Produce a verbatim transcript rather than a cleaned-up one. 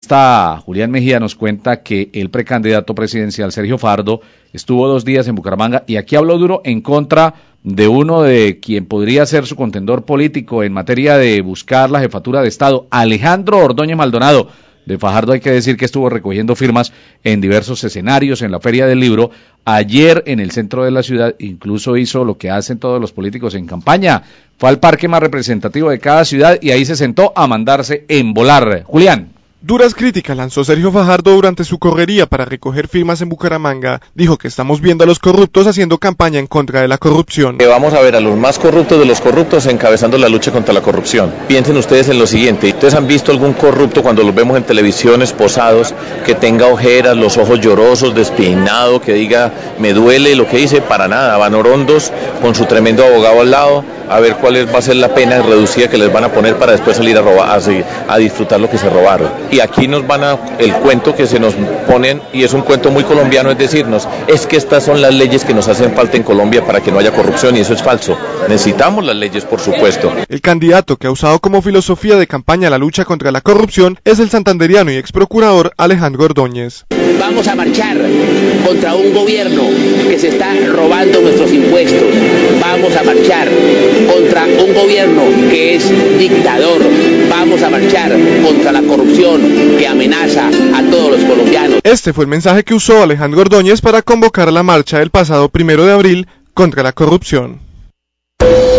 Esta Julián Mejía nos cuenta que el precandidato presidencial Sergio Fajardo estuvo dos días en Bucaramanga y aquí habló duro en contra de uno de quien podría ser su contendor político en materia de buscar la jefatura de Estado, Alejandro Ordóñez Maldonado. De Fajardo hay que decir que estuvo recogiendo firmas en diversos escenarios, en la Feria del Libro, ayer en el centro de la ciudad, incluso hizo lo que hacen todos los políticos en campaña, fue al parque más representativo de cada ciudad y ahí se sentó a mandarse embolar. Julián. Duras críticas lanzó Sergio Fajardo durante su correría para recoger firmas en Bucaramanga. Dijo que estamos viendo a los corruptos haciendo campaña en contra de la corrupción. Que vamos a ver a los más corruptos de los corruptos encabezando la lucha contra la corrupción. Piensen ustedes en lo siguiente, ¿ustedes han visto algún corrupto cuando los vemos en televisión esposados, que tenga ojeras, los ojos llorosos, despeinado, que diga me duele lo que dice? Para nada, van orondos con su tremendo abogado al lado a ver cuál va a ser la pena reducida que les van a poner para después salir a robar, a, a disfrutar lo que se robaron. Y aquí nos van a, el cuento que se nos ponen, y es un cuento muy colombiano, es decirnos, es que estas son las leyes que nos hacen falta en Colombia para que no haya corrupción, y eso es falso. Necesitamos las leyes, por supuesto. El candidato que ha usado como filosofía de campaña la lucha contra la corrupción es el santanderiano y ex procurador Alejandro Ordóñez. Vamos a marchar contra un gobierno que se está robando nuestros impuestos. Vamos a marchar contra un gobierno que es dictador. Vamos a marchar contra la corrupción que amenaza a todos los colombianos. Este fue el mensaje que usó Alejandro Ordóñez para convocar la marcha del pasado primero de abril contra la corrupción.